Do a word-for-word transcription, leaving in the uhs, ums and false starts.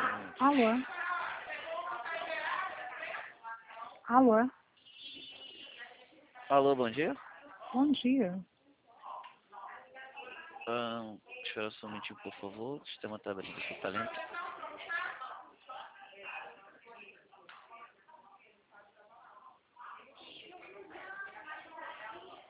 Alô? Alô? Alô, bom dia. Bom dia. Ah, espera só um momentinho, por favor. O sistema está abrindo aqui, tá lento.